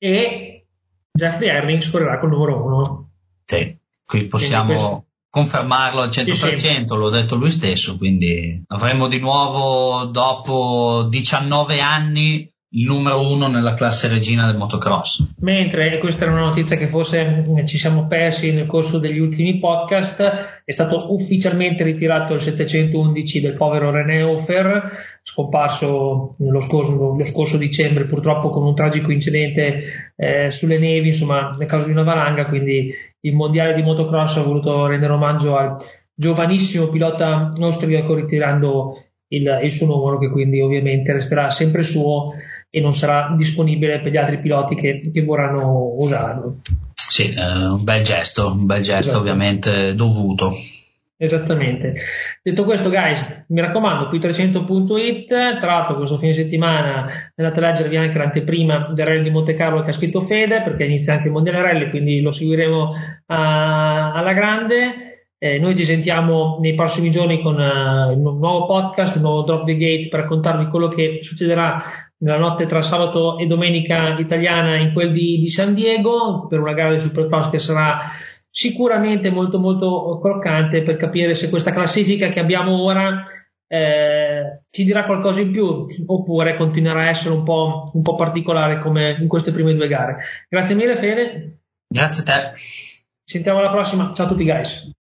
E Jeffrey Herlings correrà col numero uno. Sì, qui possiamo confermarlo al cento per cento, sì, sì. L'ho detto lui stesso, quindi avremo di nuovo dopo diciannove anni il numero uno nella classe regina del motocross. Mentre, e questa era una notizia che forse ci siamo persi nel corso degli ultimi podcast, è stato ufficialmente ritirato il settecentoundici del povero René Hofer, scomparso lo scorso, lo scorso dicembre purtroppo con un tragico incidente eh, sulle nevi, insomma a causa di una valanga, quindi il mondiale di motocross ha voluto rendere omaggio al giovanissimo pilota austriaco ritirando il, il suo numero, che quindi ovviamente resterà sempre suo e non sarà disponibile per gli altri piloti che, che vorranno usarlo. Sì, eh, un bel gesto, un bel gesto, esatto. Ovviamente dovuto. Esattamente. Detto questo, guys, mi raccomando, P trecento punto it, tra l'altro questo fine settimana andate a leggervi anche l'anteprima del Rally di Monte Carlo che ha scritto Fede, perché inizia anche il Mondiale Rally, quindi lo seguiremo a, alla grande. Eh, noi ci sentiamo nei prossimi giorni con uh, un nuovo podcast, un nuovo Drop the Gate per raccontarvi quello che succederà nella notte tra sabato e domenica italiana in quel di, di San Diego, per una gara di Supercross che sarà sicuramente molto molto croccante, per capire se questa classifica che abbiamo ora eh, ci dirà qualcosa in più oppure continuerà a essere un po', un po' particolare come in queste prime due gare. Grazie mille Fede. Grazie a te. Ci sentiamo alla prossima. Ciao a tutti guys.